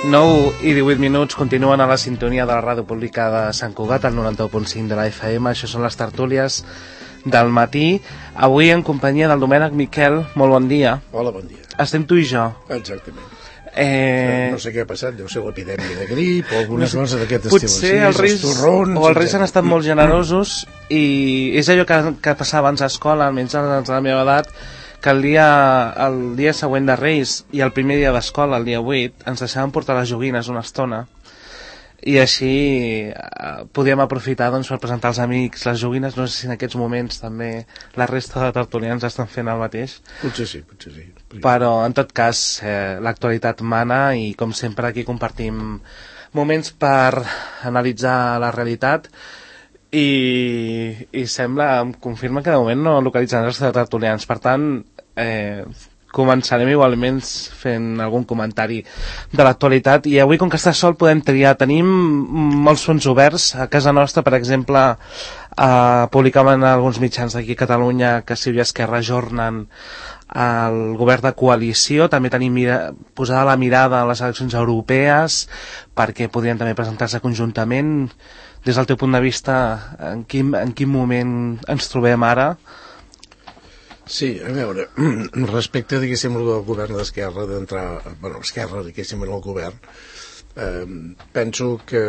9:18 continuen a la sintonia de la ràdio pública de Sant Cugat, al 91.5 de la FM. Això són les tertúlies del matí. Avui en companyia del Domènec Miquel. Molt bon dia. Hola, bon dia. Estem tu i jo. Exactament. No sé què ha passat, deu ser l'epidèmia de grip o alguna cosa d'aquest estil. Potser els Reis han estat molt generosos i és allò que passava abans a escola, almenys a la meva edat, que el dia següent de Reis i el primer dia d'escola, el dia 8, ens deixaven portar les joguines una estona i així podíem aprofitar per presentar als amics les joguines. No sé si en aquests moments també la resta de tertulians estan fent el mateix. Potser sí. Però en tot cas l'actualitat mana i com sempre aquí compartim moments per analitzar la realitat i sembla, em confirma que de moment no localitzen els tertulians. Per tant, començarem igualment fent algun comentari de l'actualitat. I avui, com que està sol, podem triar. Tenim molts fronts oberts a casa nostra. Per exemple, publicaven alguns mitjans d'aquí a Catalunya que Ciu i Esquerra ajornen el govern de coalició. També tenim posada la mirada a les eleccions europees perquè podrien també presentar-se conjuntament. Des del teu punt de vista, en quin moment ens trobem ara? Sí, a veure, respecte, diguéssim, del govern d'Esquerra, Esquerra, diguéssim, en el govern, penso que,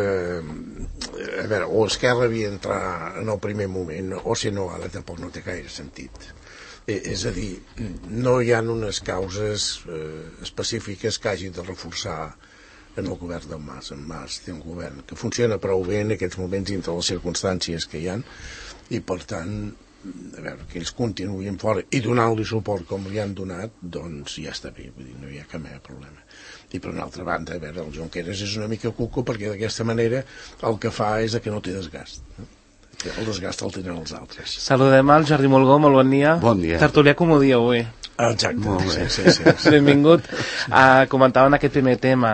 a veure, o Esquerra havia d'entrar en el primer moment, o si no, ara tampoc no té gaire sentit. És a dir, no hi ha unes causes específiques que hagi de reforçar en el govern del Mas. En Mas té un govern que funciona prou bé en aquests moments dintre les circumstàncies que hi ha i, per tant, a veure, que ells continuïn fora i donar-li suport com li han donat, doncs ja està bé, vull dir, no hi ha cap mena de problema. I per una altra banda, a veure, el Junqueras és una mica cuco perquè d'aquesta manera el que fa és que no té desgast. El desgast el tenen els altres. Saludem al Jordi Molgó, molt bon dia. Bon dia. Tertulià com ho dia avui. Exacte. Molt bé. Sí. Benvingut. Comentaven aquest primer tema.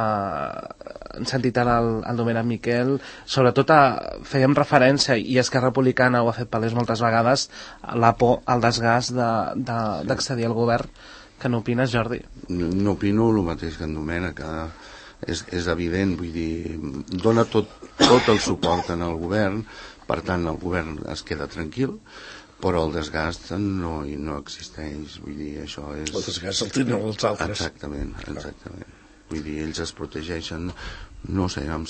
Hem sentit ara el Domènec Miquel. Sobretot fèiem referència, i Esquerra Republicana ho ha fet palès moltes vegades, la por, el desgast d'accedir al govern. Què n'opines, Jordi? No opino el mateix que en Domènec. És evident, vull dir, dona tot el suport en el govern, per tant el govern es queda tranquil, però el desgast no existeix, vull dir, això és... El desgast el tenen els altres. Exactament. Vull dir, ells es protegeixen, no sé, no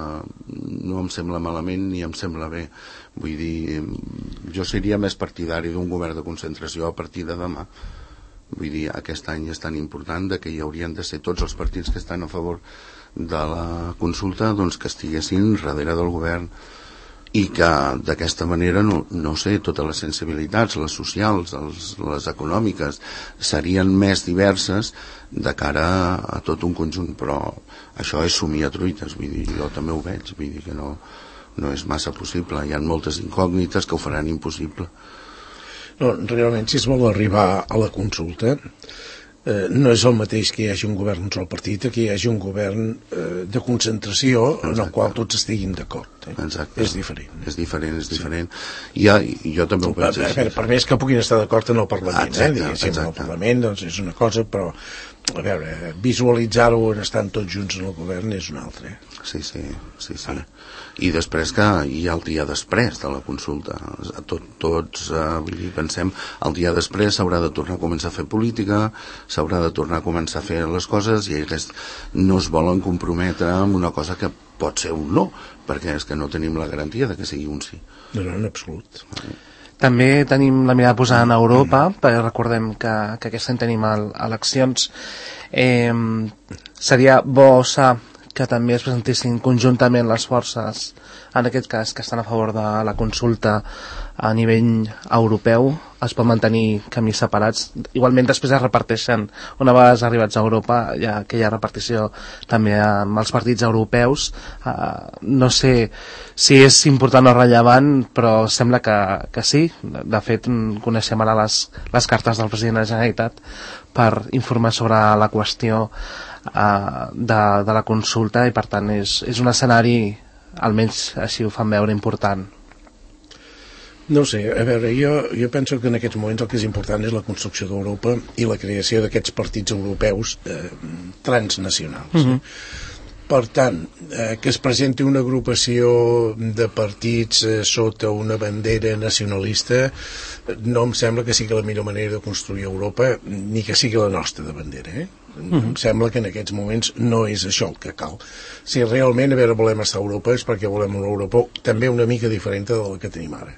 em sembla malament ni em sembla bé. Vull dir, jo seria més partidari d'un govern de concentració a partir de demà. Vull dir, aquest any és tan important que hi haurien de ser tots els partits que estan a favor de la consulta, doncs que estiguessin darrere del govern i que d'aquesta manera, no sé, totes les sensibilitats, les socials, les econòmiques, serien més diverses de cara a tot un conjunt, però això és somir a truites, vull dir, jo també ho veig, vull dir que no és massa possible, hi ha moltes incògnites que ho faran impossible. No, realment, si es vol arribar a la consulta, no és el mateix que hi hagi un govern un sol partit que hi hagi un govern de concentració. Exacte. En el qual tots estiguin d'acord. Exacte. És diferent. És diferent. I jo també ho penso. Per més que puguin estar d'acord en el Parlament. Exacte. En el Parlament doncs és una cosa, però a veure, visualitzar-ho estant tots junts en el govern és una altra. Sí. I després que hi ha el dia després de la consulta. Tots vull dir, pensem, el dia després s'haurà de tornar a començar a fer política, s'haurà de tornar a començar a fer les coses i no es volen comprometre amb una cosa que pot ser un no, perquè és que no tenim la garantia de que sigui un sí. No, en absolut. També tenim la mirada posada en Europa, perquè recordem que aquest any tenim eleccions. Seria bo que també es presentessin conjuntament les forces, en aquest cas, que estan a favor de la consulta a nivell europeu. Es pot mantenir camins separats. Igualment després es reparteixen, una vegada arribats a Europa, hi ha aquella repartició també amb els partits europeus. No sé si és important o rellevant, però sembla que sí. De fet, coneixem ara les cartes del president de la Generalitat per informar sobre la qüestió de la consulta i per tant és un escenari, almenys així ho fan veure, important. No ho sé, a veure, jo penso que en aquests moments el que és important és la construcció d'Europa i la creació d'aquests partits europeus transnacionals. Per tant, que es presenti una agrupació de partits sota una bandera nacionalista no em sembla que sigui la millor manera de construir Europa, ni que sigui la nostra de bandera, Em sembla que en aquests moments no és això el que cal. Si realment volem estar a Europa és perquè volem una Europa també una mica diferent de la que tenim ara.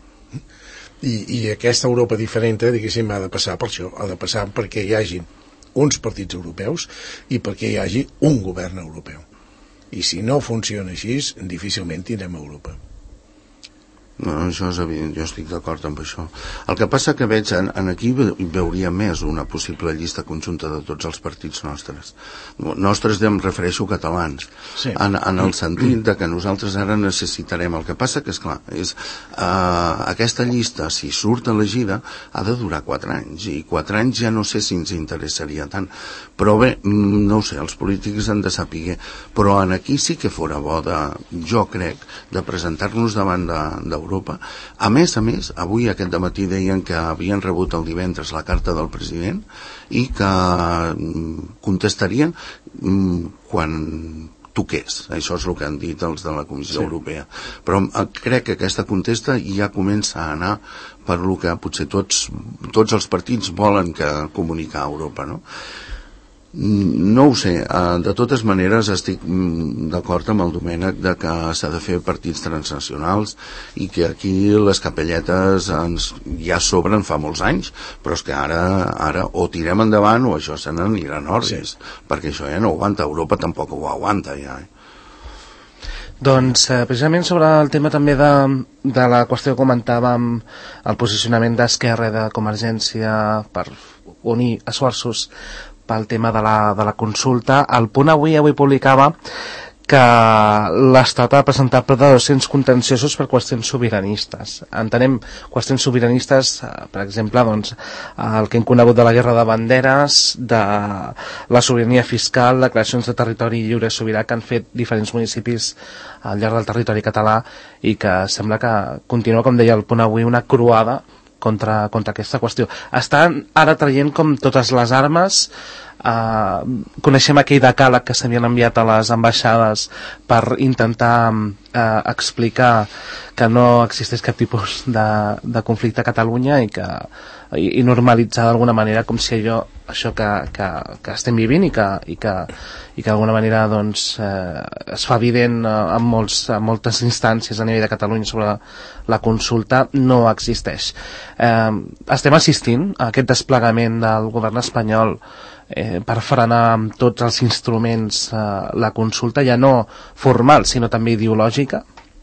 I aquesta Europa diferent, diguéssim, ha de passar per això, ha de passar perquè hi hagi uns partits europeus i perquè hi hagi un govern europeu. I si no funciona així, difícilment tindrem Europa. No, això és evident, jo estic d'acord amb això. El que passa que veig, aquí veuria més una possible llista conjunta de tots els partits nostres. Nostres em refereixo catalans, sí. En el sentit de que nosaltres ara necessitarem. El que passa que, esclar, aquesta llista, si surt elegida, ha de durar 4 anys, i 4 anys ja no sé si ens interessaria tant. Però bé, no ho sé, els polítics han de saber, però aquí sí que fora bo, jo crec, de presentar-nos davant d'Europa. A més, avui aquest dematí deien que havien rebut el divendres la carta del president i que contestarien quan toqués. Això és el que han dit els de la Comissió Europea. Però crec que aquesta contesta ja comença a anar per lo que potser tots els partits volen comunicar a Europa, no? No ho sé, de totes maneres estic d'acord amb el Domènec de que s'ha de fer partits transnacionals i que aquí les capelletes ja sobren fa molts anys, però és que ara o tirem endavant o això se n'anirà en orris, perquè això ja no aguanta, Europa tampoc ho aguanta ja. Doncs precisament sobre el tema també de la qüestió que comentàvem, el posicionament d'Esquerra i de Convergència per unir esforços pel tema de la consulta, el Punt avui publicava que l'Estat ha presentat prop de 200 contenciosos per qüestions sobiranistes. Entenem qüestions sobiranistes, per exemple, doncs, el que hem conegut de la guerra de banderes, de la sobirania fiscal, declaracions de territori lliure i sobirà que han fet diferents municipis al llarg del territori català i que sembla que continua, com deia el Punt avui, una croada contra aquesta qüestió. Estan ara traient com totes les armes, coneixem aquell decàleg que s'havien enviat a les ambaixades per intentar explicar que no existeix cap tipus de conflicte a Catalunya i normalitzar d'alguna manera com si això que estem vivint i que d'alguna manera doncs, es fa evident en moltes instàncies a nivell de Catalunya sobre la consulta no existeix. Estem assistint a aquest desplegament del govern espanyol per frenar amb tots els instruments la consulta, ja no formal sinó també ideològica?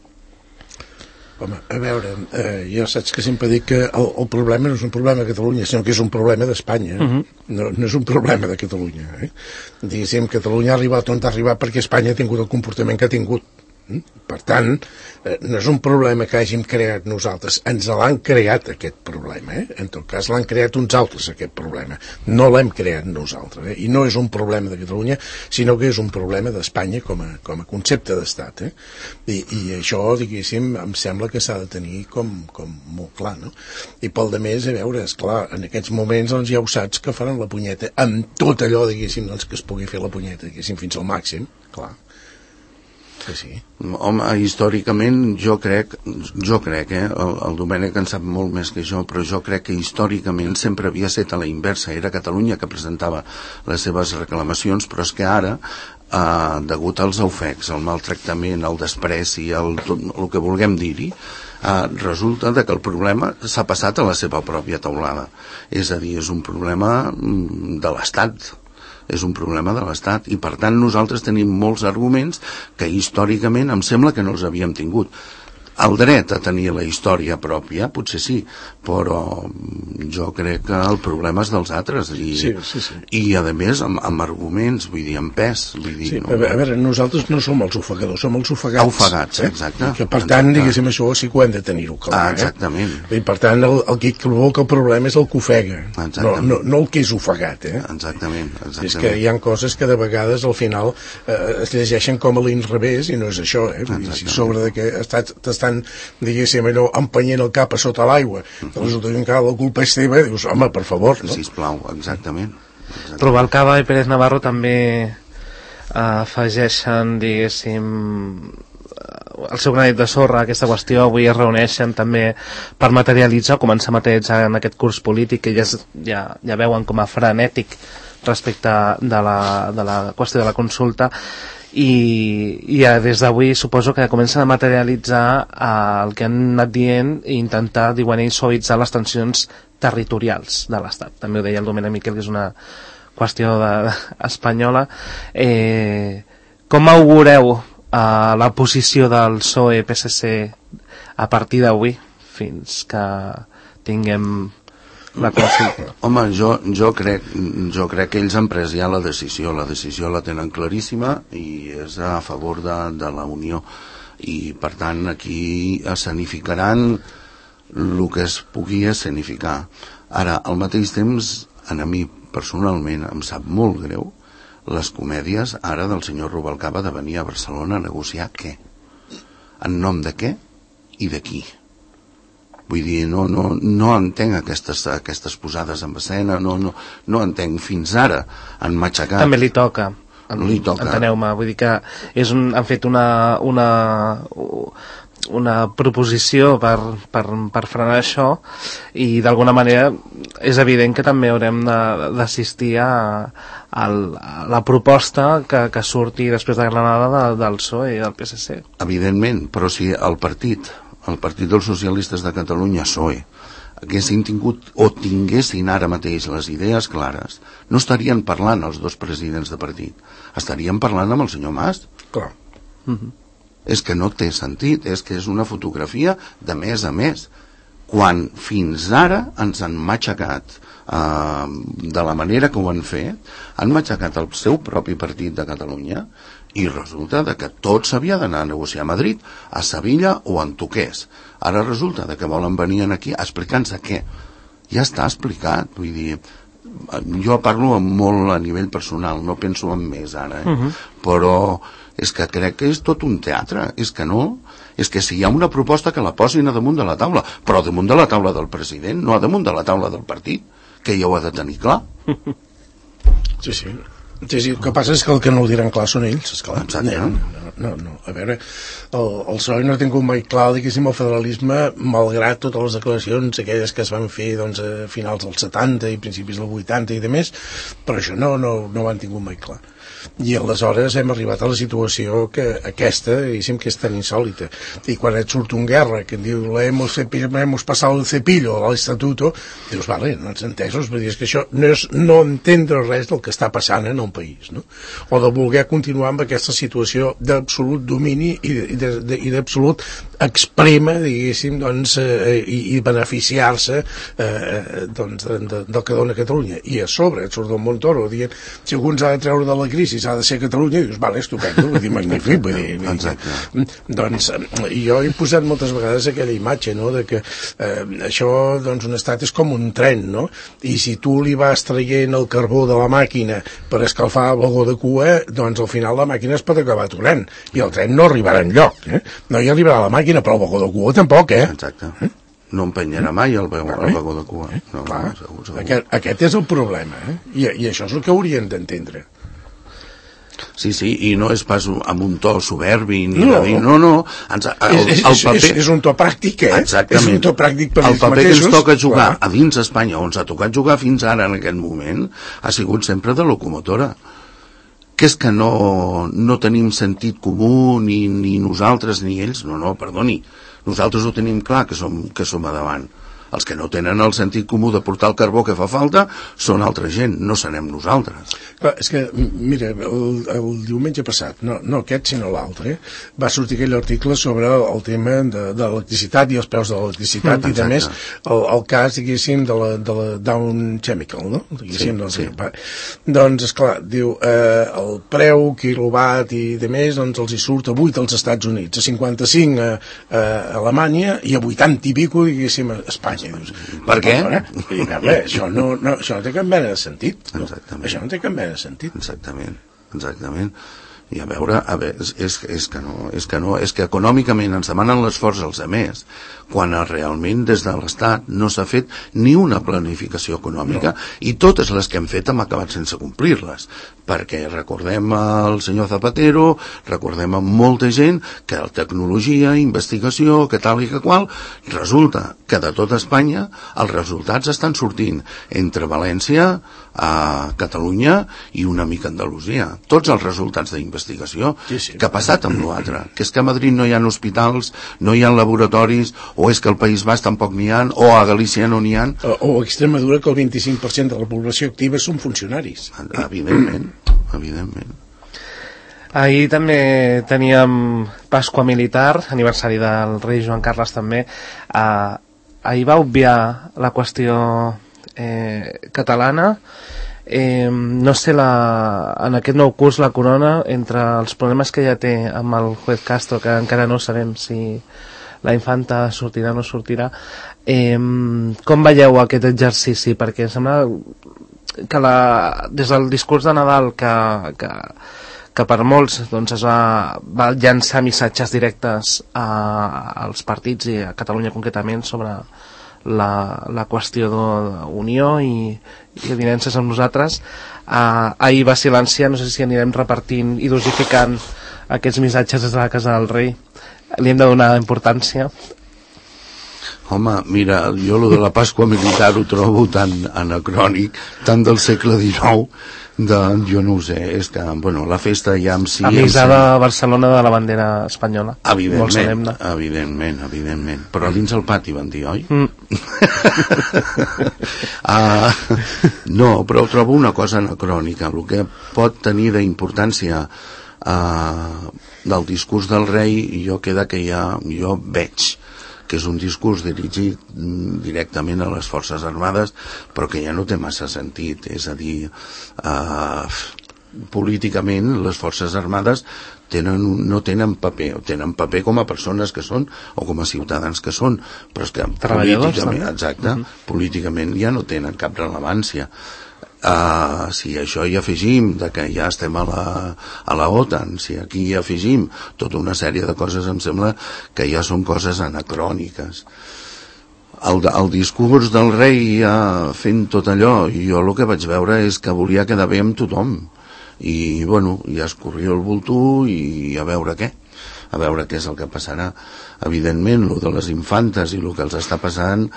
Home, a veure, jo saps que sempre dic que el problema no és un problema de Catalunya, sinó que és un problema d'Espanya. No és un problema de Catalunya. Diguéssim, Catalunya ha arribat on ha arribat perquè Espanya ha tingut el comportament que ha tingut. Per tant, no és un problema que hàgim creat nosaltres, ens l'han creat aquest problema, en tot cas l'han creat uns altres aquest problema, no l'hem creat nosaltres, i no és un problema de Catalunya sinó que és un problema d'Espanya com a concepte d'estat, i això, diguéssim, em sembla que s'ha de tenir com molt clar, no? I pel de més, a veure, esclar, en aquests moments doncs, ja ho saps que faran la punyeta amb tot allò, diguéssim, doncs, que es pugui fer la punyeta, diguéssim, fins al màxim, clar. Sí. Home, històricament jo crec, el Domènec en sap molt més que jo, però jo crec que històricament sempre havia estat a la inversa, era Catalunya que presentava les seves reclamacions, però és que ara degut als ofecs, al maltractament, al despreci, el que vulguem dir-hi, resulta que el problema s'ha passat a la seva pròpia teulada, és a dir, és un problema de l'Estat, és un problema de l'Estat i per tant nosaltres tenim molts arguments que històricament em sembla que no els havíem tingut. El dret a tenir la història pròpia, potser sí, però jo crec que el problema és dels altres i a més amb arguments, vull dir, amb pes. Vull dir, a veure, nosaltres no som els ofegadors, som els ofegats. Ofegats, exacte. I que per tant, diguéssim, això sí que ho hem de tenir-ho clar. Exactament. I per tant, el que provoca el problema és el que ofega, no el que és ofegat. Exactament. És que hi ha coses que de vegades al final es llegeixen com a l'inrevés i no és això, vull dir, sobre que t'estan estan, diguéssim, allò, empenyent el cap a sota l'aigua, resulta que encara la culpa és teva, dius, home, per favor, no? Sisplau, exactament. Rubalcaba i Pérez Navarro també afegeixen, diguéssim, el seu granet de sorra a aquesta qüestió. Avui es reuneixen també per materialitzar, començar a materialitzar en aquest curs polític que ja veuen com a frenètic respecte de la qüestió de la consulta, i des d'avui suposo que comencen a materialitzar el que han anat dient i intentar, diuen ells, suavitzar les tensions territorials de l'Estat. També ho deia el Domènec Miquel, que és una qüestió espanyola. Com augureu la posició del PSOE-PSC a partir d'avui fins que tinguem la consulta? Home, jo crec que ells han pres ja la decisió la tenen claríssima i és a favor de la Unió, i per tant aquí escenificaran el que es pugui escenificar. Ara, al mateix temps, a mi personalment em sap molt greu les comèdies ara del senyor Rubalcaba de venir a Barcelona a negociar què? En nom de què i de qui? Vull dir, no entenc aquestes posades en escena, no entenc. Fins ara han matxacat. També li toca. Enteneu-me, vull dir que han fet una proposició per frenar això, i d'alguna manera és evident que també haurem d'assistir a la proposta que surti després de Granada del PSOE i del PSC. Evidentment, però si el partit dels socialistes de Catalunya, PSOE, haguessin tingut o tinguessin ara mateix les idees clares, no estarien parlant els dos presidents de partit, estarien parlant amb el senyor Mas. Clar. És que no té sentit, és que és una fotografia de mes a mes, quan fins ara ens han matxacat de la manera que ho han fet, han matxacat el seu propi partit de Catalunya, i resulta que tot s'havia d'anar a negociar a Madrid, a Sevilla o en Toqués. Ara resulta que volen venir aquí a explicar-nos què. Ja està explicat, vull dir, jo parlo molt a nivell personal, no penso en més ara, però és que crec que és tot un teatre, és que si hi ha una proposta que la posin a damunt de la taula, però damunt de la taula del president, no a damunt de la taula del partit, que ja ho ha de tenir clar. Sí, el que passa és que el que no ho diran clar són ells, esclar. No, a veure, el PSOE no ha tingut mai clar, diguéssim, el federalisme, malgrat totes les declaracions aquelles que es van fer doncs, a finals dels 70 i principis dels 80 i demés, però això no ho han tingut mai clar. I aleshores hem arribat a la situació que aquesta, diguéssim, que és tan insòlita, i quan et surt un guerra que diu hemos pasado el cepillo al estatuto, dius, vale, no ets entesos, vull dir, és que això no és no entendre res del que està passant en un país, no? O de voler continuar amb aquesta situació d'absolut domini i d'absolut exprema, diguéssim, doncs, i beneficiar-se doncs, del que dona Catalunya. I a sobre et surt el Montoro dient, si algú ens ha de treure de la crisi s'ha de ser Catalunya, i dius, vale, estupendo, vull dir, magnífic, vull dir, doncs jo he posat moltes vegades aquella imatge, no?, de que això, doncs, un estat és com un tren, no?, i si tu li vas traient el carbó de la màquina per escalfar el vagó de cua, doncs al final la màquina es pot acabar aturant, i el tren no arribarà enlloc, no hi arribarà la màquina, però el vagó de cua tampoc, Exacte. No empenyarà mai el vagó de cua. No, clar, segur. Aquest és el problema, i això és el que haurien d'entendre. Sí, i no és pas amb un to soberbi ni de dir, no. És un to pràctic, Exactament. És un to pràctic per ells mateixos. El paper que ens toca jugar a dins Espanya, on s'ha tocat jugar fins ara en aquest moment, ha sigut sempre de locomotora. Que és que no tenim sentit comú, ni nosaltres ni ells, no, perdoni, nosaltres ho tenim clar que som a davant. Els que no tenen el sentit comú de portar el carbó que fa falta són altra gent, no serem nosaltres. Clar, és que, mira, el diumenge passat, no aquest sinó l'altre, va sortir aquell article sobre el tema de l'electricitat i els preus de l'electricitat i, a més, el cas, diguéssim, de la Dow Chemical, no? Diguéssim, sí. Doncs, esclar, diu, el preu quilowatt i de més, doncs els hi surt a 8 als Estats Units, a 55 a Alemanya i a 80 i pico, diguéssim, a Espanya. Per què? Això no té cap mena de sentit. Exactament. Això no té cap mena de sentit. Exactament. I a veure, és que econòmicament ens demanen l'esforç els altres, quan realment des de l'Estat no s'ha fet ni una planificació econòmica, i totes les que hem fet hem acabat sense complir-les, perquè recordem el senyor Zapatero, recordem a molta gent que la tecnologia, investigació, que tal i que qual, resulta que de tota Espanya els resultats estan sortint entre València, a Catalunya i una mica Andalusia. Tots els resultats d'investigació. Sí. Què ha passat amb l'altre? Que és que a Madrid no hi ha hospitals, no hi ha laboratoris, o és que al País Basc tampoc n'hi ha, o a Galícia no n'hi ha. O a Extremadura, que el 25% de la població activa són funcionaris. Evidentment. Ahir també teníem Pasqua Militar, aniversari del rei Joan Carles també. Ahir va obviar la qüestió catalana. No sé, en aquest nou curs la corona, entre els problemes que ja té amb el juez Castro, que encara no sabem si la infanta sortirà o no sortirà, com veieu aquest exercici? Perquè em sembla que des del discurs de Nadal que per molts doncs, es va llançar missatges directes als partits i a Catalunya concretament sobre la qüestió d'unió i evidències amb nosaltres. Ahir va silenciar, no sé si anirem repartint i dosificant aquests missatges des de la casa del rei. Li hem de donar importància. Home, mira, jo lo de la Pasqua Militar ho trobo tan anacrònic, tant del segle XIX, jo no ho sé, és que, bueno, la festa ja en si... Avisada a Barcelona de la bandera espanyola. Evidentment. Però dins el pati van dir, oi? No, però trobo una cosa anacrònica. El que pot tenir d'importància del discurs del rei, jo veig que és un discurs dirigit directament a les Forces Armades, però que ja no té massa sentit. És a dir, políticament les Forces Armades no tenen paper, o tenen paper com a persones que són o com a ciutadans que són, però és que políticament ja no tenen cap rellevància. Si això hi afegim que ja estem a la OTAN, si aquí hi afegim tota una sèrie de coses, em sembla que ja són coses anacròniques. El discurs del rei fent tot allò, jo el que vaig veure és que volia quedar bé amb tothom, i bueno, ja es corria el bulto i a veure què és el que passarà. Evidentment, lo de les infantes i el que els està passant,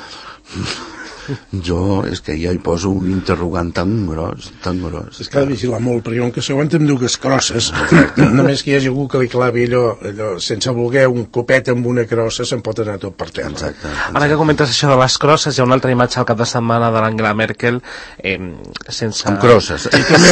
jo és que ja hi poso un interrogant tan gros. És que ha de vigilar molt, perquè com que s'aguanta amb dues crosses, només que hi hagi algú que li clavi allò sense voler un copet amb una crossa, se'n pot anar tot per terra. Exacte. Ara que comentes això de les crosses, hi ha una altra imatge al cap de setmana de l'Angela Merkel sense... Amb crosses.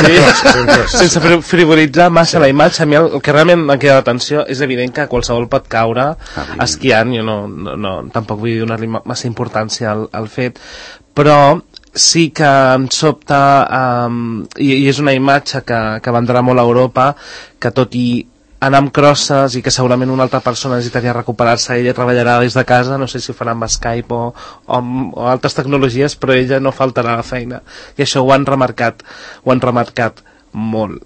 Sense frivolitzar massa la imatge. A mi el que realment em queda d'atenció és evident que qualsevol pot caure esquiant. Jo no tampoc vull donar-li massa importància al fet, però sí que em sobta, i és una imatge que vendrà molt a Europa, que tot i anar amb crosses i que segurament una altra persona necessitaria recuperar-se, ella treballarà des de casa, no sé si ho farà amb Skype o altres tecnologies, però ella no faltarà a la feina, i això ho han remarcat molt.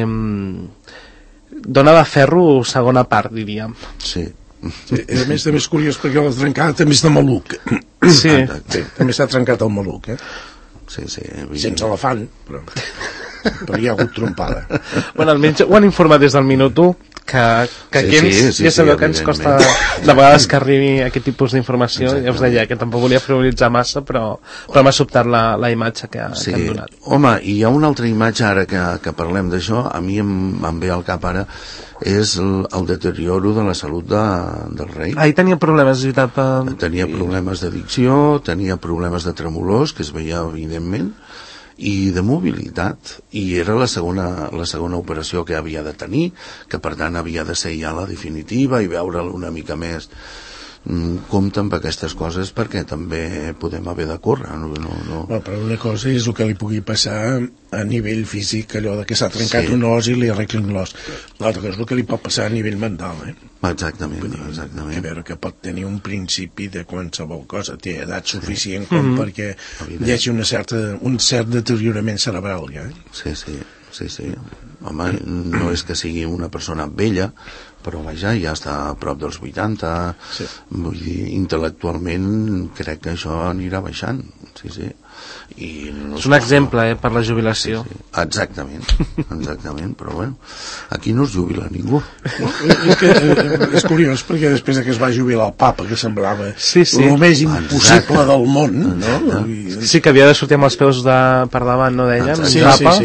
Dona de ferro, segona part, diríem. Sí. Sí, a més curiós perquè la trencada també és de maluc. Sí, també s'ha trencat el maluc, Sí. Sense elefant, però hi ha hagut trompada. Bueno, almenys ho han informat des del minut 1, que aquí ja sabeu que ens costa de vegades que arribi aquest tipus d'informació. Ja us deia que tampoc volia frivolitzar massa, però m'ha sobtat la imatge que han donat. Home, i hi ha una altra imatge ara que parlem d'això, a mi em ve al cap ara, és el deterioro de la salut del rei. Ahir tenia problemes, tenia problemes d'addicció, tenia problemes de tremolors, que es veia evidentment, i de mobilitat, i era la segona operació que havia de tenir, que per tant havia de ser ja la definitiva i veure'l una mica més. Compte amb aquestes coses perquè també podem haver de córrer. No. Però una cosa és el que li pugui passar a nivell físic, allò de que s'ha trencat un os i li arreglin l'os. L'altra cosa és el que li pot passar a nivell mental. Exactament. A veure, que pot tenir un principi de qualsevol cosa, té edat suficient com perquè hi hagi un cert deteriorament cerebral. Sí. sí. Home, no és que sigui una persona vella, però vaja, ja està a prop dels 80, sí. Vull dir, intel·lectualment crec que això anirà baixant, sí. I és un exemple, per la jubilació. Sí. Exactament, però bueno, aquí no es jubila ningú. És curiós, perquè després que es va jubilar el papa, que semblava el més impossible del món, no? Sí, que havia de sortir amb els peus per davant, no deien? Sí.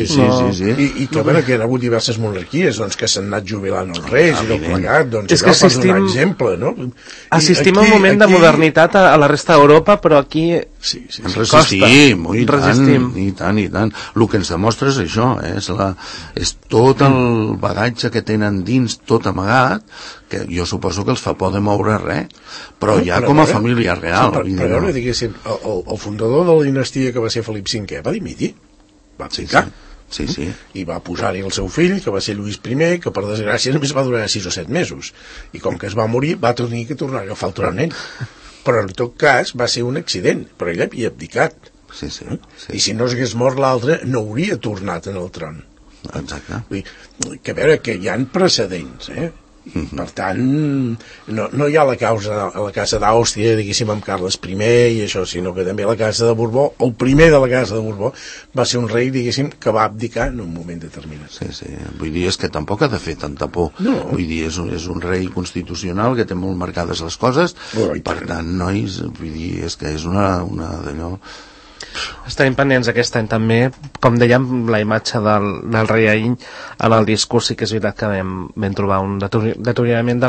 I que, bueno, que hi ha hagut diverses monarquies, doncs, que s'han anat jubilant els reis i tot plegat, doncs, és que per donar exemple, no? Assistim a un moment de modernitat a la resta d'Europa, però aquí resistim, i tant. El que ens demostra és això, és tot el bagatge que tenen dins, tot amagat, que jo suposo que els fa por de moure res, però ja com a família real. Per veure, diguéssim, el fundador de la dinastia que va ser Felip V va dimitir, va abdicar. Sí. I va posar-hi el seu fill, que va ser Lluís I, que per desgràcia només va durar 6 o 7 mesos. I com que es va morir, va tenir que tornar a agafar el tron ell. Però en tot cas va ser un accident, però ell havia abdicat. Sí. I si no s'hagués mort l'altre, no hauria tornat en el tron. Exacte. Vull dir, que a veure, que hi ha precedents, Per tant, no hi ha la casa d'Àustria, diguéssim, amb Carles I i això, sinó que també la casa de Borbó, el primer de la casa de Borbó, va ser un rei, diguéssim, que va abdicar en un moment determinat. Sí. Vull dir, és que tampoc ha de fer tanta por. No. Vull dir, és un rei constitucional que té molt marcades les coses, per tant, nois, vull dir, és que és una d'allò... Estarem pendents aquest any també, com dèiem, la imatge del rei Aïn en el discurs. Sí que és veritat que vam trobar un deteriorament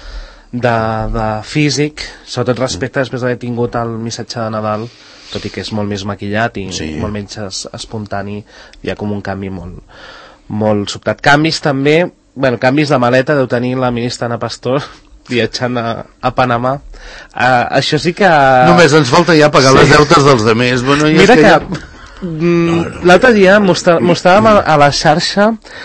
de físic, sobretot respecte després d'haver tingut el missatge de Nadal, tot i que és molt més maquillat i molt menys espontani. Hi ha com un canvi molt sobtat. Canvis també, canvis de maleta deu tenir la ministra Ana Pastor viatjant a Panamà. Això sí que... Només ens falta ja pagar les deutes dels demés. Bueno, mira que l'altre dia mostràvem a la xarxa,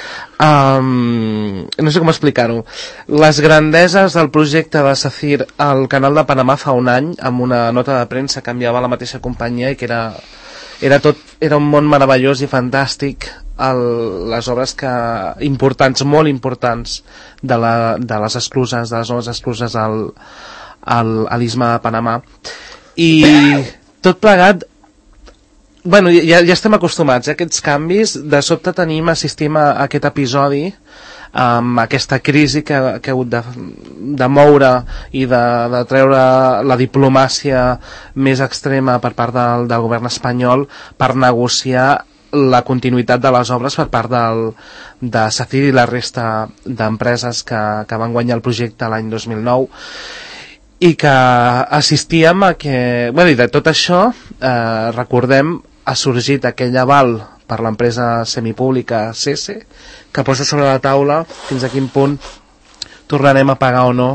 no sé com explicar-ho, les grandeses del projecte de SACIR al canal de Panamà fa un any, amb una nota de premsa que enviava la mateixa companyia, i que era un món meravellós i fantàstic, les obres importants, molt importants, de les escluses, de les noves escluses a l'istme de Panamà. I tot plegat, ja estem acostumats a aquests canvis. De sobte assistim a aquest episodi, amb aquesta crisi que ha hagut de moure i de treure la diplomàcia més extrema per part del govern espanyol per negociar la continuïtat de les obres per part de SACIR i la resta d'empreses que van guanyar el projecte l'any 2009, i que assistíem a que, i de tot això, recordem, ha sorgit aquell aval per l'empresa semipública SESE, que posa sobre la taula fins a quin punt tornarem a pagar o no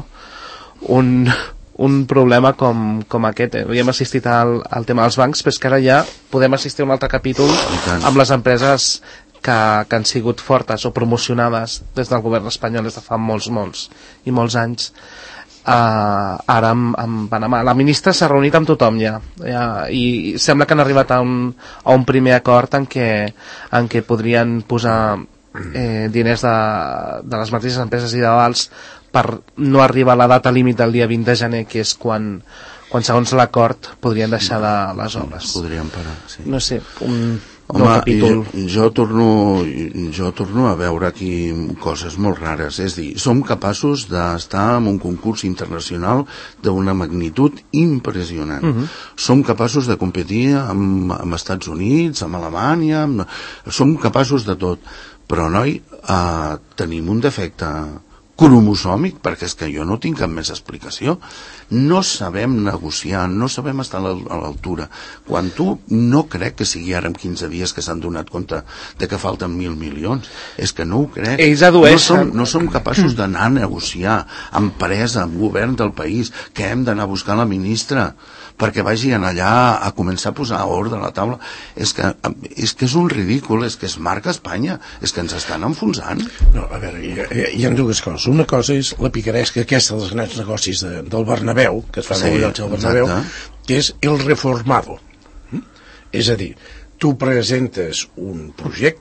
un problema com aquest. Havíem assistit al tema dels bancs, però és que ara ja podem assistir a un altre capítol amb les empreses que han sigut fortes o promocionades des del govern espanyol des de fa molts i molts anys. Ara amb Panamà la ministra s'ha reunit amb tothom ja, i sembla que han arribat a un primer acord en què podrien posar diners de les mateixes empreses i d'avals per no arribar a la data límit del dia 20 de gener, que és quan segons l'acord podrien deixar les obres. Podrien parar, sí. No sé, Home, capítol. Jo torno a veure aquí coses molt rares. És dir, som capaços d'estar en un concurs internacional d'una magnitud impressionant. Som capaços de competir amb Estats Units, amb Alemanya, som capaços de tot. Però, noi, tenim un defecte cromosòmic, perquè és que jo no tinc cap més explicació. No sabem negociar, no sabem estar a l'altura. Quan tu no crec que sigui ara en 15 dies que s'han donat compte de que falten 1.000 milions. És que no ho crec. Ells adueixen. No som capaços d'anar a negociar amb empresa, amb govern del país, que hem d'anar a buscar la ministra perquè vagin allà a començar a posar ordre a la taula. És que és un ridícul, és que es marca Espanya, és que ens estan enfonsant. No, a veure, hi ha dues coses. Una cosa és la picaresca aquesta dels grans negocis del Bernabéu, que es fa al lloc del Bernabéu, que és el reformado. És a dir, tu presentes un projecte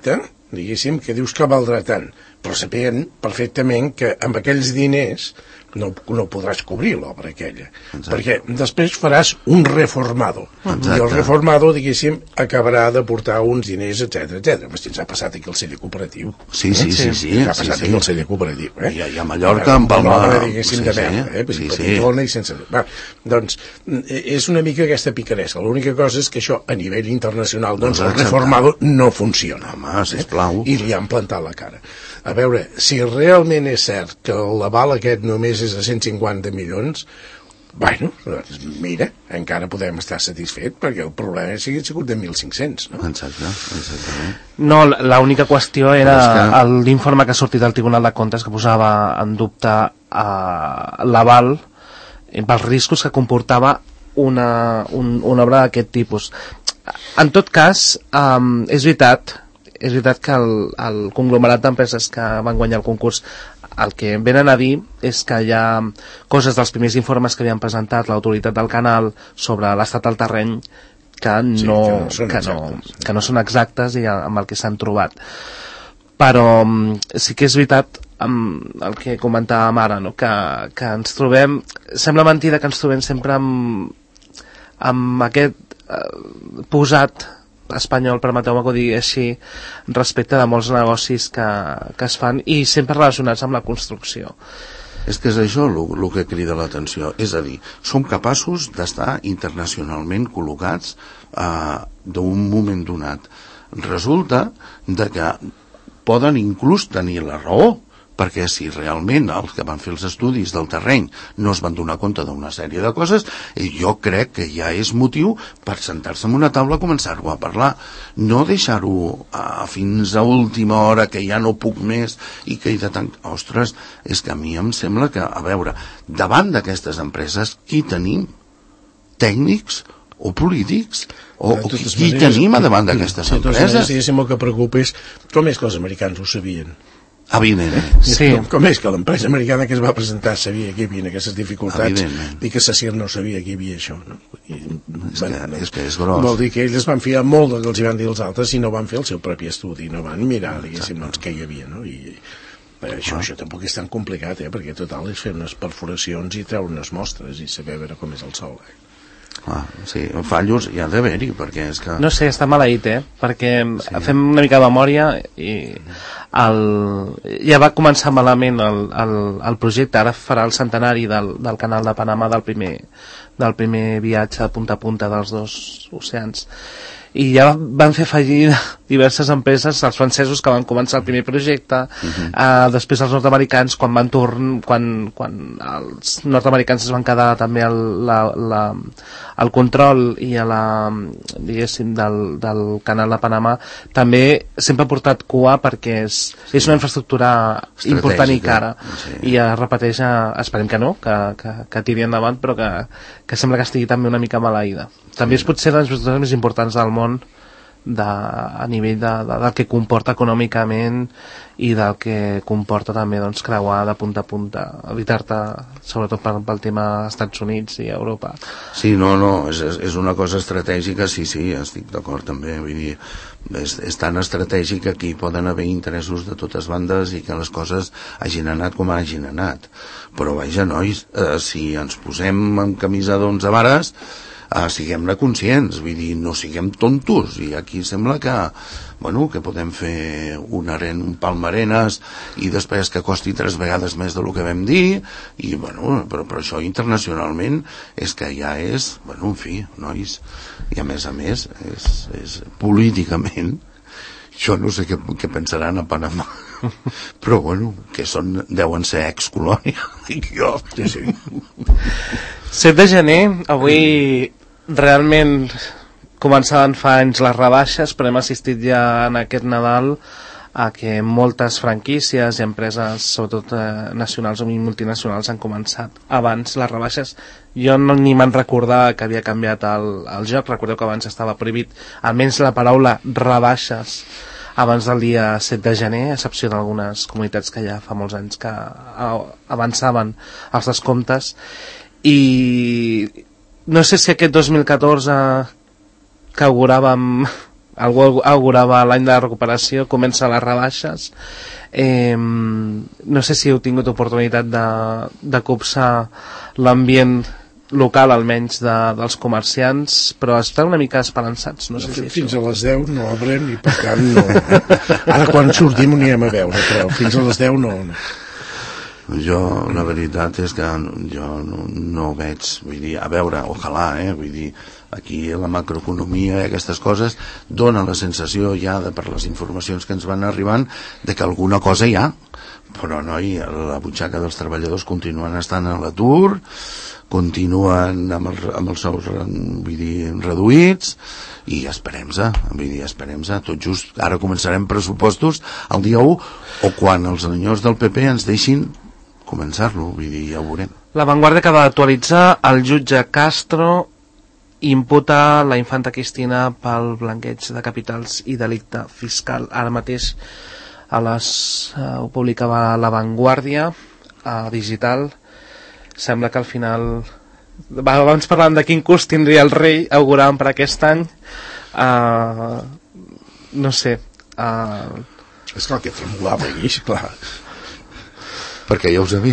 diguéssim, que dius que valdrà tant, però sapent perfectament que amb aquells diners no podràs cobrir l'obra aquella. Exacte. Perquè després faràs un reformado. Exacte. I el reformado, diguéssim, acabarà de portar uns diners, etc. Si ens ha passat aquí el CD cooperatiu. Sí. Ha passat aquí el CD cooperatiu. I a Mallorca, amb Palma... diguéssim, de merda, petitona i sense... Va, doncs, és una mica aquesta picaresca. L'única cosa és que això, a nivell internacional, doncs el reformado no funciona. Home, sisplau. I li han plantat la cara. A veure, si realment és cert que l'aval aquest només és de 150 milions, bueno, mira, encara podem estar satisfets, perquè el problema ha sigut de 1.500, no? Exactament. No, l'única qüestió era l'informe que ha sortit del Tribunal de Comptes que posava en dubte l'aval pels riscos que comportava una obra d'aquest tipus. En tot cas, és veritat que el conglomerat d'empreses que van guanyar el concurs el que venen a dir és que hi ha coses dels primers informes que havien presentat l'autoritat del canal sobre l'estat del terreny que no són exactes i amb el que s'han trobat. Però sí que és veritat el que comentàvem ara, no? que ens trobem, sembla mentida que ens trobem sempre amb aquest posat espanyol, permeteu-me que ho digui així, respecte de molts negocis que es fan i sempre relacionats amb la construcció. És que és això el que crida l'atenció, és a dir, som capaços d'estar internacionalment col·locats d'un moment donat. Resulta que poden inclús tenir la raó, perquè si realment els que van fer els estudis del terreny no es van donar compte d'una sèrie de coses, jo crec que ja és motiu per sentar-se en una taula i començar-ho a parlar. No deixar-ho fins a última hora, que ja no puc més, i que he de tancar... Ostres, és que a mi em sembla que, a veure, davant d'aquestes empreses, qui tenim? Tècnics o polítics? O qui tenim davant d'aquestes empreses? Sí, el que preocupa és com és que els americans ho sabien. Evidentment. Sí. Com és que l'empresa americana que es va presentar sabia que hi havia aquestes dificultats i que Sacyr no sabia que hi havia això, no? És que és gros. Vol dir que ells van fiar molt del que els van dir els altres i no van fer el seu propi estudi, no van mirar, diguéssim, doncs, què hi havia, no? I això tampoc és tan complicat, perquè total és fer unes perforacions i treure unes mostres i saber veure com és el sol, sí, fallos hi ha d'haver-hi, perquè és que... No sé, està maleït, perquè fem una mica de memòria i ja va començar malament el projecte, ara farà el centenari del canal de Panamà, del primer viatge de punta a punta dels dos oceans, i ja van fer fallir diverses empreses, els francesos que van començar el primer projecte, després els nord-americans quan els nord-americans es van quedar també el control i diguéssim del canal de Panamà, també sempre ha portat cua perquè és una infraestructura important i cara, i es repeteix, esperem que no, que tiri endavant, però que sembla que estigui també una mica maleïda. També és potser de les infraestructures més importants del món a nivell del que comporta econòmicament i del que comporta també creuar de punta a punta, evitar-te sobretot pel tema Estats Units i Europa. Sí, no, és una cosa estratègica, sí, estic d'acord també, vull dir, és tan estratègic que aquí poden haver interessos de totes bandes i que les coses hagin anat com hagin anat, però vaja, nois, si ens posem en camisa d'11 vares, siguem-ne conscients, vull dir, no siguem tontos, i aquí sembla que podem fer un palmarenes i després que costi 3 vegades més del que vam dir, i però això internacionalment és que ja és, en fi, nois, i a més és políticament, jo no sé què pensaran a Panamà, però que deuen ser ex-colònia, dic jo. Sí. 7 de gener, avui realment començaven fa anys les rebaixes, però hem assistit ja en aquest Nadal a que moltes franquícies i empreses, sobretot nacionals o multinacionals, han començat abans les rebaixes. Jo ni me'n recordava que havia canviat el joc. Recordeu que abans estava prohibit almenys la paraula rebaixes abans del dia 7 de gener, a excepció d'algunes comunitats que ja fa molts anys que avançaven els descomptes. I no sé si aquest 2014 que auguràvem algú augurava l'any de la recuperació, comença les rebaixes. No sé si heu tingut oportunitat de copsar l'ambient local, almenys dels comerciants, però estan una mica esperançats. No sé si fins a les 10 no obrem i per tant no. Ara quan sortim ho anirem a veure, però fins a les 10 no. Jo, la veritat és que jo no veig, vull dir, a veure, ojalà, vull dir, aquí la macroeconomia i aquestes coses dona la sensació ja, per les informacions que ens van arribant, de que alguna cosa hi ha, però noi, la butxaca dels treballadors continuen estant a l'atur, continuen amb els sous, vull dir, reduïts, i esperem-se, tot just ara començarem pressupostos el dia 1, o quan els senyors del PP ens deixin començar-lo, vull dir, ja ho veurem. La Vanguardia acaba d'actualitzar: el jutge Castro imputa la infanta Cristina pel blanqueig de capitals i delicte fiscal. Ara mateix ho publicava La Vanguardia digital. Sembla que al final, abans parlàvem de quin curs tindria el rei, auguràvem per aquest any, no sé, és clar que tremolava aquí, clar, perquè ja ho sabia.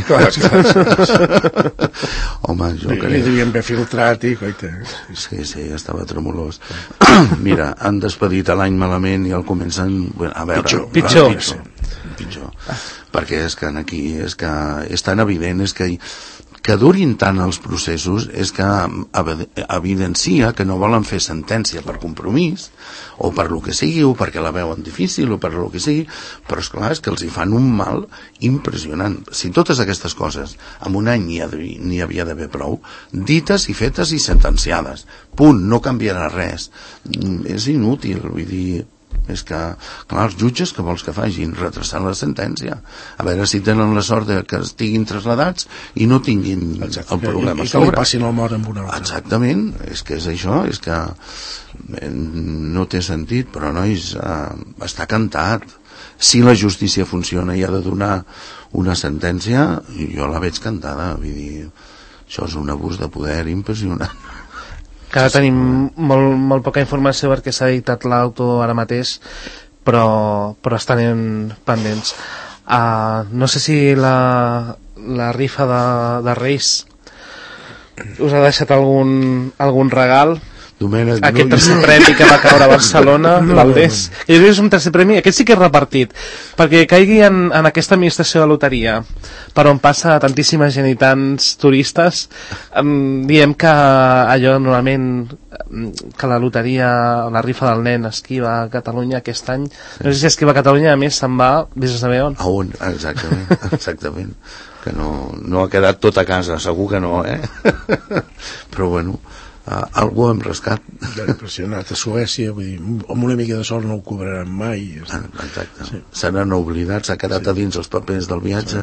Home, jo crec... Li devien haver filtrat i coita. Sí, estava tremolós. Mira, han despedit l'any malament i el comencen... A veure, pitjor. Perquè és que aquí és tan evident, és que durin tant els processos, és que evidencia que no volen fer sentència per compromís, o per lo que sigui, o perquè la veuen difícil, o per lo que sigui, però esclar, és que els hi fan un mal impressionant. Si totes aquestes coses en un any n'hi havia d'haver prou, dites i fetes i sentenciades, punt, no canviarà res, és inútil, vull dir, és que, clar, els jutges que vols que facin? Retrasar la sentència, a veure si tenen la sort de que estiguin trasladats i no tinguin el problema i que li passin el mort amb una altra. Exactament, és que és això, és que no té sentit, però nois, està cantat. Si la justícia funciona i ha de donar una sentència, jo la veig cantada, vull dir, això és un abús de poder impressionant. Que ara tenim molt poca informació perquè s'ha dictat l'auto ara mateix, però estan pendents. No sé si la rifa de Reis us ha deixat algun regal. Domènec, aquest tercer premi que va caure a Barcelona, Valdés. És un tercer premi, aquest sí que és repartit, perquè caigui en aquesta administració de loteria, per on passa tantíssima gent i tants turistes, diem que allò normalment que la loteria, la rifa del nen esquiva a Catalunya aquest any, no sé si esquiva a Catalunya, a més se'n va des de saber on. A on, exactament. Que no ha quedat tot a casa, segur que no, però bueno, algú hem rascat. Impressionat. A Suècia, vull dir, amb una mica de sort no ho cobraran mai. Exacte. Sí. Se n'han oblidat, s'ha quedat a dins els papers del viatge.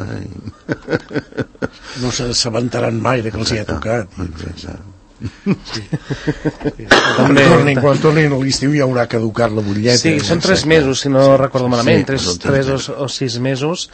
No s'assabentaran mai de que els hi ha tocat. Exacte. Quan tornin a l'estiu ja haurà caducat la butlleta. Sí, són 3 mesos, si no recordo malament, 3 o 6 mesos.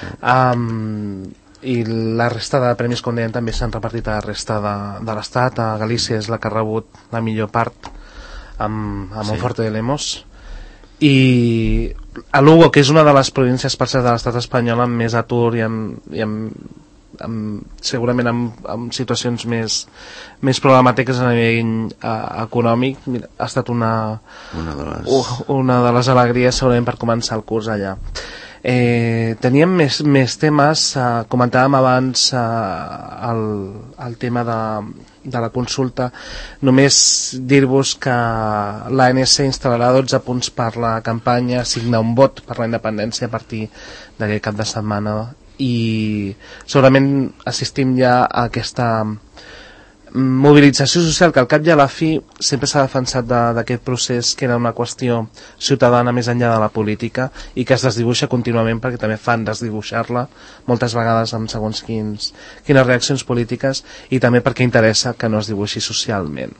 I la resta de premis, com dèiem, també s'han repartit a la resta de l'Estat. A Galícia és la que ha rebut la millor part amb Monforte de Lemos, i a Lugo, que és una de les províncies per cert de l'Estat espanyol amb més atur i segurament amb situacions més problemàtiques a nivell econòmic, ha estat una de les alegries segurament per començar el curs allà. Teníem més temes. Comentàvem abans el tema de la consulta. Només dir-vos que l'ANC instal·larà 12 punts per la campanya, signa un vot per la independència a partir d'aquest cap de setmana, i segurament assistim ja a aquesta mobilització social que al cap i a la fi sempre s'ha defensat d'aquest procés, que era una qüestió ciutadana més enllà de la política, i que es desdibuixa contínuament, perquè també fan desdibuixar-la moltes vegades amb segons quines reaccions polítiques, i també perquè interessa que no es dibuixi socialment.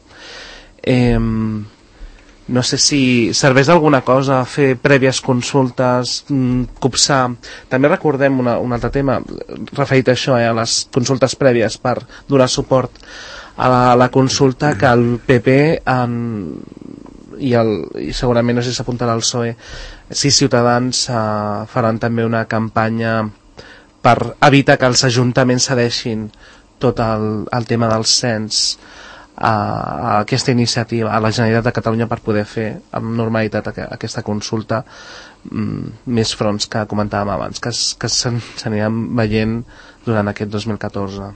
No sé si serveix d'alguna cosa fer prèvies consultes, copsar. També recordem un altre tema referit a això, a les consultes prèvies per donar suport a la consulta, que el PP i segurament, no sé si s'apuntarà al PSOE, si Ciutadans faran també una campanya per evitar que els ajuntaments cedeixin tot el tema del cens a aquesta iniciativa, a la Generalitat de Catalunya, per poder fer amb normalitat aquesta consulta, més fronts que comentàvem abans, que s'aniran veient durant aquest 2014.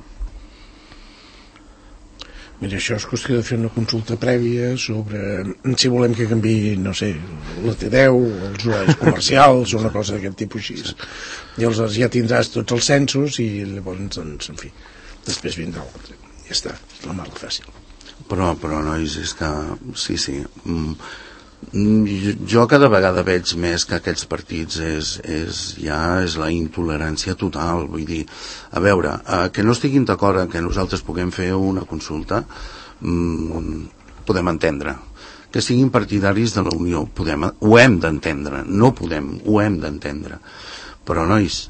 Mira, això és qüestió de fer una consulta prèvia sobre si volem que canviï, no sé, la T10, els horaris comercials o una cosa d'aquest tipus així. I aleshores ja tindràs tots els censos i llavors, doncs, en fi, després vindrà l'altre. Ja està, és la mar fàcil. Però nois, és que sí, jo cada vegada veig més que aquests partits ja és la intolerància total. Vull dir, a veure, que no estiguin d'acord que nosaltres puguem fer una consulta, podem entendre. Que siguin partidaris de la Unió, ho hem d'entendre. No podem, ho hem d'entendre. Però nois,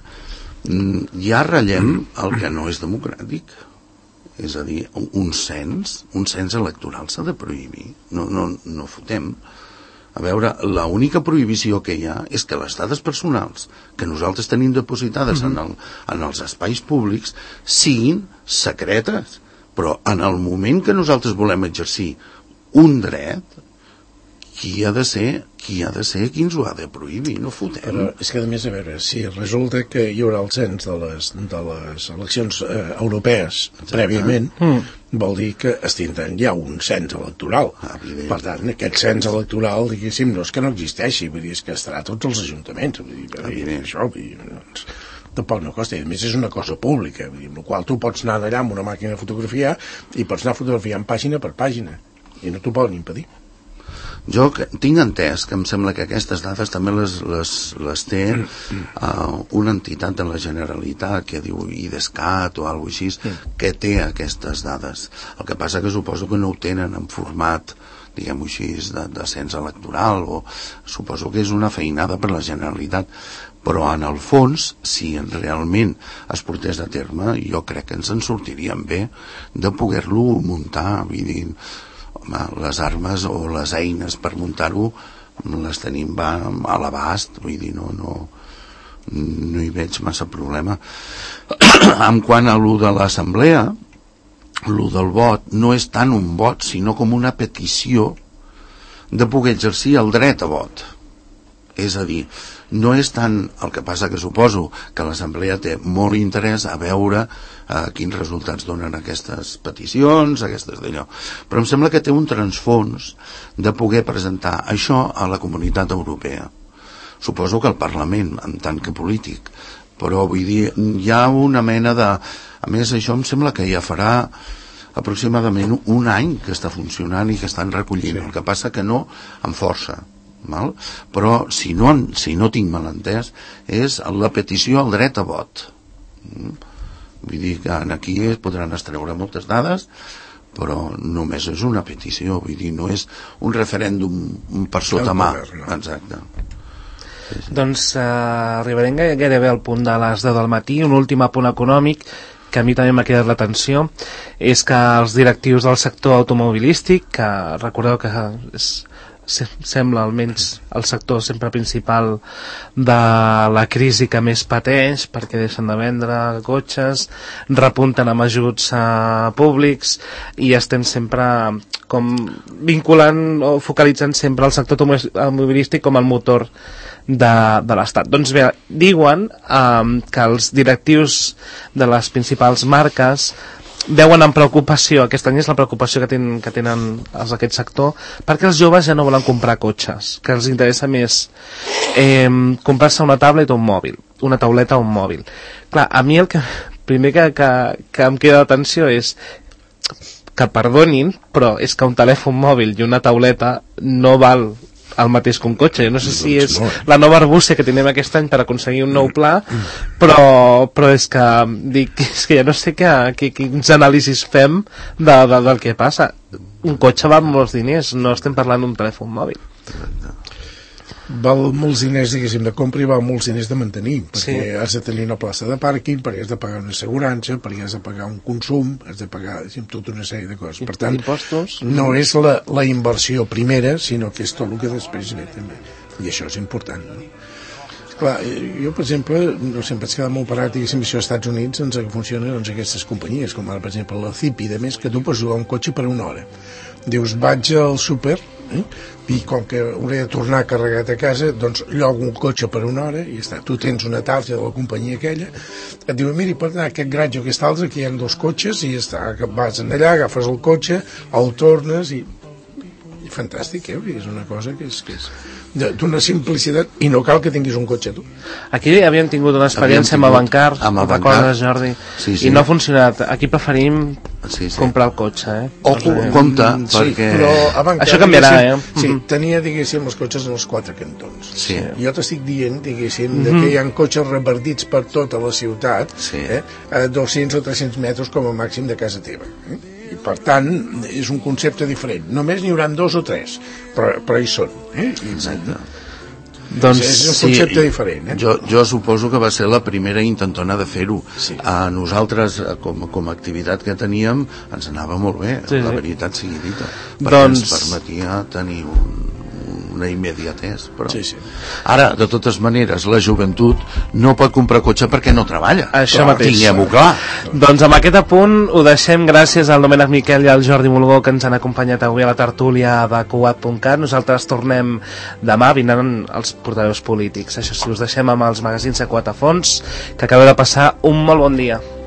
ja ratllem el que no és democràtic. És a dir, un cens electoral s'ha de prohibir. No fotem. A veure, l'única prohibició que hi ha és que les dades personals que nosaltres tenim depositades en els espais públics siguin secretes. Però en el moment que nosaltres volem exercir un dret, qui ha de ser qui ens ho ha de prohibir, no fotem. Però és que, a més, a veure, si resulta que hi haurà el cens de les eleccions europees prèviament, vol dir que es tindran ja un cens electoral. Per tant, aquest cens electoral, diguéssim, no és que no existeixi, vull dir, és que estarà a tots els ajuntaments. Vull dir, això, doncs, tampoc no costa, i a més és una cosa pública, vull dir, amb la qual tu pots anar allà amb una màquina de fotografiar i pots anar fotografiant pàgina per pàgina, i no t'ho poden impedir. Jo tinc entès que em sembla que aquestes dades també les té una entitat de la Generalitat que diu IDESCAT o alguna cosa així, que té aquestes dades. El que passa que suposo que no ho tenen en format, diguem-ho així, de cens electoral, o suposo que és una feinada per la Generalitat. Però en el fons, si realment es portés a terme, jo crec que ens en sortiríem bé de poder-lo muntar, vull dir, les armes o les eines per muntar-ho les tenim a l'abast, vull dir, no hi veig massa problema. En quant a lo de l'assemblea, lo del vot no és tant un vot, sinó com una petició de poder exercir el dret a vot. És a dir, no és tant, el que passa que suposo que l'assemblea té molt interès a veure quins resultats donen aquestes peticions, aquestes d'allò, però em sembla que té un transfons de poder presentar això a la Comunitat Europea. Suposo que al Parlament, en tant que polític, però vull dir, hi ha una mena de... A més, això em sembla que ja farà aproximadament un any que està funcionant i que estan recollint, el que passa que no amb força. Val? Però si no tinc mal entès, és la petició al dret a vot. Vull dir que aquí es podran extreure moltes dades, però només és una petició, vull dir, no és un referèndum per sota mà. Exacte. Doncs arribarem gairebé al punt de les 10 del matí. Un últim apunt econòmic que a mi també m'ha cridat l'atenció és que els directius del sector automobilístic, que recordeu que sembla almenys el sector sempre principal de la crisi que més pateix, perquè deixen de vendre cotxes, repunten amb ajuts públics, i estem sempre com vinculant o focalitzant sempre el sector automobilístic com el motor de l'Estat. Doncs bé, diuen que els directius de les principals marques veuen amb preocupació, aquest any és la preocupació que tenen els d'aquest sector, perquè els joves ja no volen comprar cotxes, que els interessa més comprar-se una tauleta o un mòbil. Clar, a mi el que primer que em queda d'atenció és que perdonin, però és que un telèfon mòbil i una tauleta no val el mateix que un cotxe. Jo no sé si és la nova arbúcia que tenim aquest any per aconseguir un nou pla, però és que ja no sé quins anàlisis fem del que passa. Un cotxe val molts diners, no estem parlant d'un telèfon mòbil. val molts diners, diguéssim, de compra i val molts diners de mantenir, perquè has de tenir una plaça de pàrquing, perquè has de pagar una assegurança, perquè has de pagar un consum, has de pagar, diguéssim, tota una sèrie de coses. Per tant, no és la inversió primera, sinó que és tot el que després ve també. I això és important, no? Clar, jo, per exemple, no sé, em vaig quedar molt parat, diguéssim, això als Estats Units, doncs, que funcionen aquestes companyies, com ara, per exemple, la CIP, i de més, que tu pots jugar un cotxe per una hora. Dius, vaig al súper, i com que hauré de tornar carregat a casa, doncs llogo un cotxe per una hora i ja està. Tu tens una tarja de la companyia aquella, et diu, mira, pot anar a aquest garatge o aquest altre, que hi ha 2 cotxes, i ja està, vas allà, agafes el cotxe, el tornes, i fantàstic, és una cosa que és d'una simplicitat, i no cal que tinguis un cotxe tu. Aquí havíem tingut una experiència amb Avantcar, recordes, Jordi? I no ha funcionat. Aquí preferim comprar el cotxe, compte, perquè això canviarà, Sí, tenia, diguéssim, els cotxes en els 4 cantons. Jo t'estic dient, diguéssim, que hi ha cotxes repartits per tota la ciutat, a 200 o 300 metres com a màxim de casa teva. I per tant és un concepte diferent. Només n'hi haurà 2 o 3, però hi són. Exacte. Doncs és un concepte diferent. Jo suposo que va ser la primera intentona de fer-ho. A nosaltres, com a activitat que teníem, ens anava molt bé, la veritat sigui dita, perquè ens permetia tenir una immediatesa, però ara, de totes maneres, la joventut no pot comprar cotxe perquè no treballa. Això mateix. Tinguem-ho clar. Doncs amb aquest apunt ho deixem, gràcies al Domènec Miquel i al Jordi Mulgó, que ens han acompanyat avui a la tertúlia de Cugat.cat. Nosaltres tornem demà, vindran els portaveus polítics. Això sí, us deixem amb els magazins de Cugat a fons, que acabeu de passar un molt bon dia.